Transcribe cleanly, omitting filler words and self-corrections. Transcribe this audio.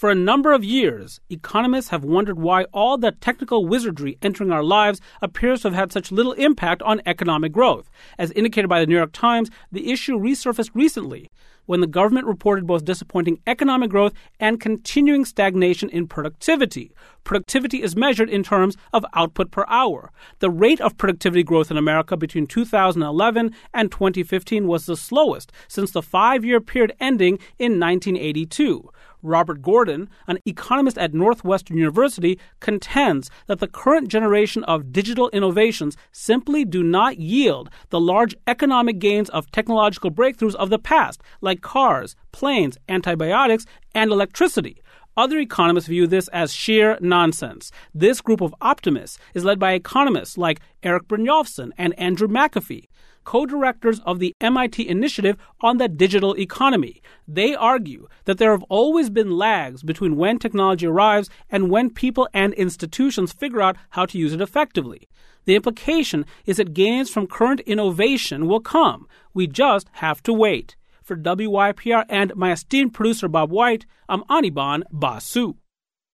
For a number of years, economists have wondered why all the technical wizardry entering our lives appears to have had such little impact on economic growth. As indicated by the New York Times, the issue resurfaced recently when the government reported both disappointing economic growth and continuing stagnation in productivity. Productivity is measured in terms of output per hour. The rate of productivity growth in America between 2011 and 2015 was the slowest since the 5-year period ending in 1982. Robert Gordon, an economist at Northwestern University, contends that the current generation of digital innovations simply do not yield the large economic gains of technological breakthroughs of the past, like cars, planes, antibiotics, and electricity. Other economists view this as sheer nonsense. This group of optimists is led by economists like Eric Brynjolfsson and Andrew McAfee, co-directors of the MIT Initiative on the Digital Economy. They argue that there have always been lags between when technology arrives and when people and institutions figure out how to use it effectively. The implication is that gains from current innovation will come. We just have to wait. For WYPR and my esteemed producer Bob White, I'm Anirban Basu.